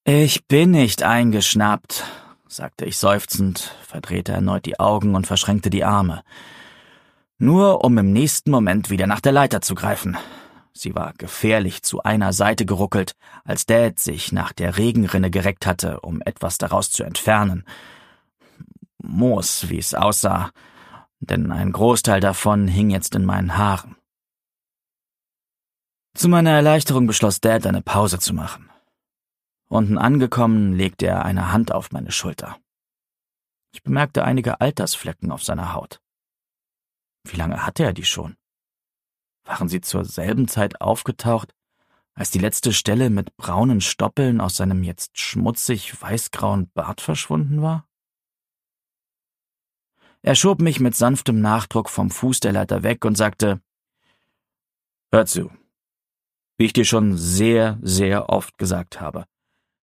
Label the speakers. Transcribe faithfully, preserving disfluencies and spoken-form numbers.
Speaker 1: Ich bin nicht eingeschnappt, sagte ich seufzend, verdrehte erneut die Augen und verschränkte die Arme. Nur um im nächsten Moment wieder nach der Leiter zu greifen. Sie war gefährlich zu einer Seite geruckelt, als Dad sich nach der Regenrinne gereckt hatte, um etwas daraus zu entfernen. Moos, wie es aussah, denn ein Großteil davon hing jetzt in meinen Haaren. Zu meiner Erleichterung beschloss Dad, eine Pause zu machen. Unten angekommen, legte er eine Hand auf meine Schulter. Ich bemerkte einige Altersflecken auf seiner Haut. Wie lange hatte er die schon? Waren sie zur selben Zeit aufgetaucht, als die letzte Stelle mit braunen Stoppeln aus seinem jetzt schmutzig weißgrauen Bart verschwunden war? Er schob mich mit sanftem Nachdruck vom Fuß der Leiter weg und sagte: »Hör zu, wie ich dir schon sehr, sehr oft gesagt habe.